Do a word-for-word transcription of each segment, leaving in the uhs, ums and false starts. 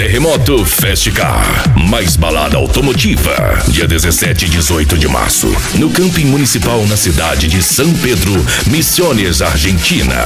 Terremoto Festicar, mais balada automotiva. Dia dezessete e dezoito de março, no Camping Municipal na cidade de São Pedro, Misiones, Argentina.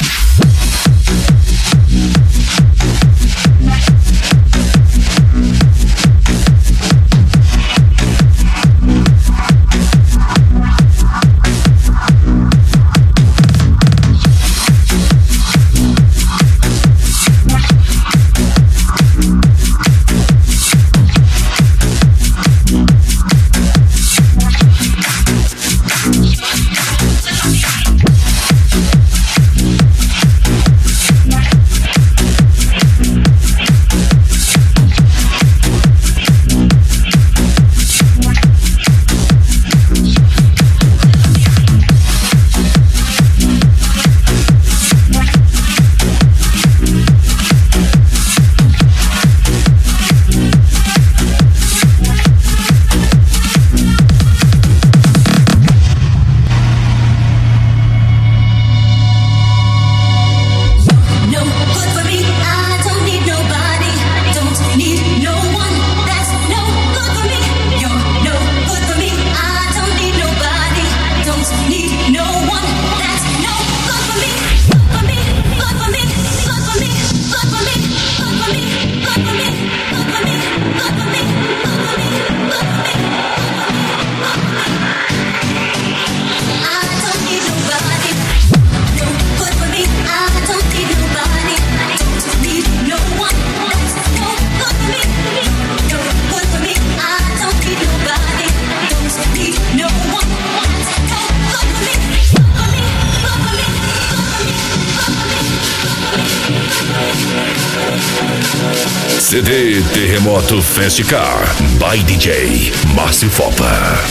C D Terremoto Festicar by D J Márcio Fopa.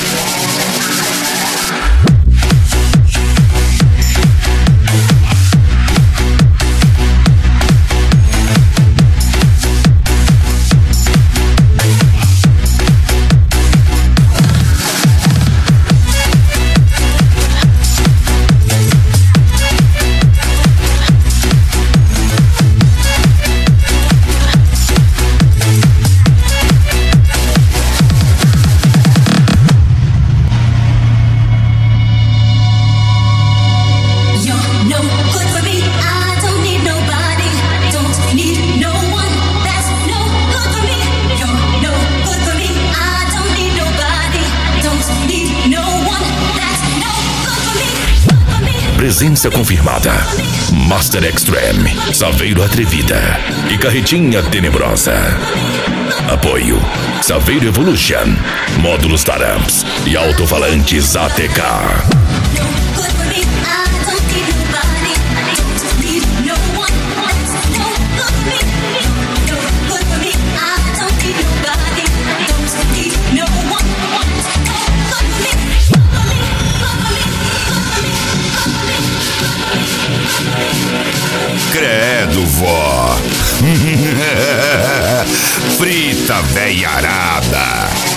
Presença confirmada: Master Extreme, Saveiro Atrevida e Carretinha Tenebrosa. Apoio: Saveiro Evolution, Módulos Taramps e Alto-Falantes A T K. Credo, vó. Frita veiarada.